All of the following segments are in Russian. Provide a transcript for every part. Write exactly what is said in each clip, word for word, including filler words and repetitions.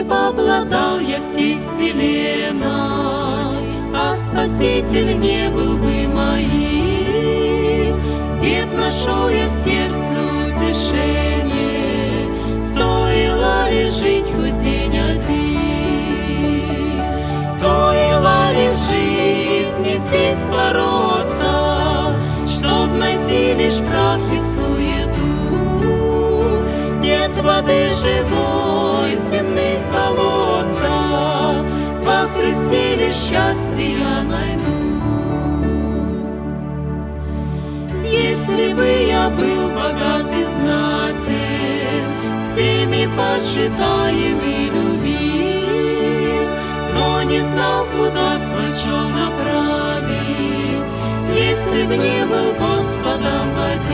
б обладал я всей вселенной, а Спаситель не был бы моим, где б нашел я сердцу утешение, стоило ли жить хоть день один, стоило ли в жизни здесь бороться, чтоб найти лишь прах и суету. Нет воды живой в земных колодцах, во Христе лишь счастье я найду. Если бы я был богат и знатен, всеми почитаем и любим, но не знал, куда свой чел направить, если б не был Господом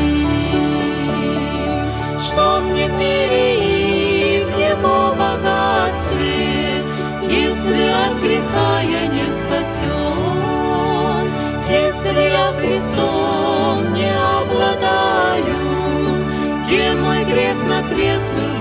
водим. Что мне в мире и в его богатстве, если от греха я не спасен, если я Христом не обладаю, кем мой грех на крест был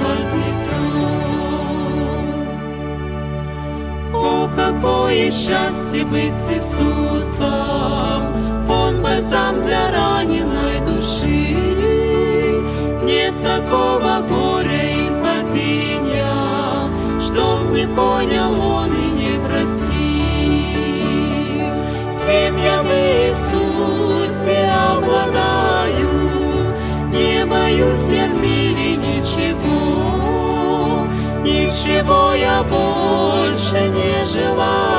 вознесен. О, какое счастье быть с Иисусом, Он бальзам для раненой души. Нет такого горя и падения, чтоб не понял Он и не простил. Всем я в Иисусе обладаю, не боюсь я в мире ничего, ничего я больше не желаю.